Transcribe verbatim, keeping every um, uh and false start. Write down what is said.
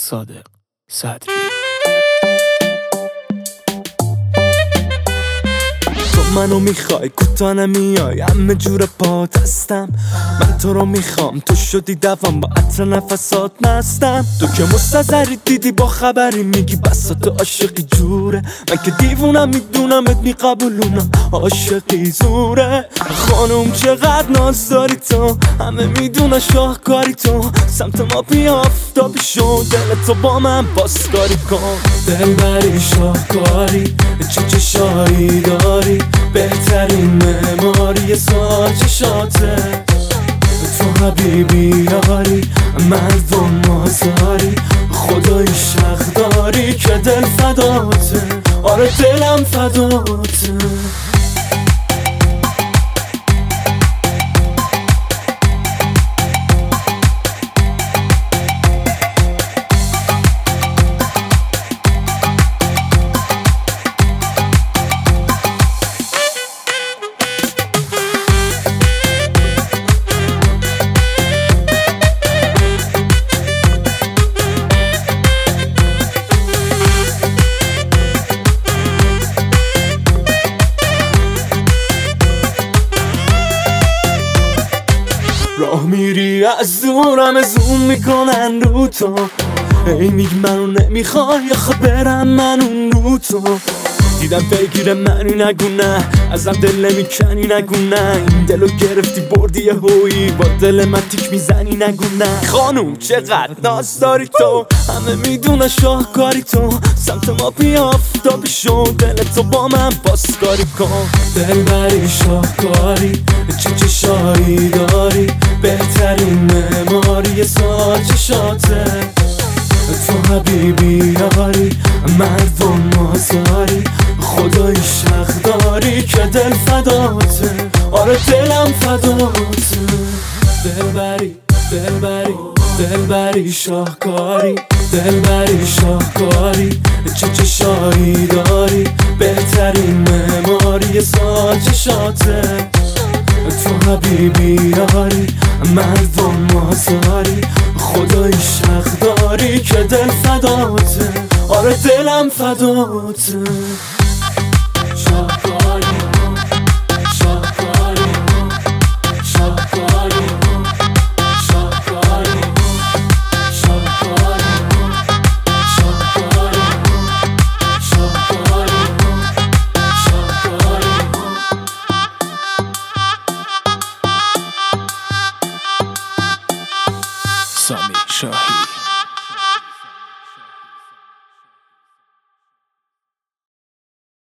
صادق صدری. منو میخوای کوتا نمیای، همه جور پات هستم. من تو رو میخوام، تو شدی دوام، با عطر نفسات مستم. تو که مستظری دیدی با خبری میگی بسا تو عاشقی جوره. من که دیوونم میدونمت میقبولونم عاشقی زوره. خانم چقدر ناز داری تو، همه میدونه شاهکاری تو. سمت ما بیا آفتابی شو، دل تو با من پاسداری کن. دلبری شاهکاری، چه چشایی داری، بهترین معماری سال چشاته. تو حبیبی یاری، مردم مازاری، خدای شخ داری که دل فداته. آره دلم فداته. راه میری از دورم زوم میکنن رو تو. ای میگی منو نمیخوای، آخه برم من اون رو تو. دیدم پیگیر منی نگو نه، ازم دل نمیکنی نگو نه. این دلو گرفتی بردی یه هویی، با دل من تیک میزنی نگو نه. خانوم چقدر ناز داری تو، همه میدونه شاهکاری تو. سمت ما بیا آفتابی شو، دل تو با من پاسداری کن. دلبری شاهکاری، چه چشایی داری، بهترین معماری سال چشاته. تو حبیبی یاری، مردم مازاری، خدای شخ داری که دل فداته. آره دلم فداته. دلبری دلبری دلبری شاهکاری، دلبری شاهکاری، چه چشایی داری، بهترین معماری سال چشاته. تو حبیبی یاری، مردم مازاری، خدای شخ داری که دل فداته. آره دلم فداته.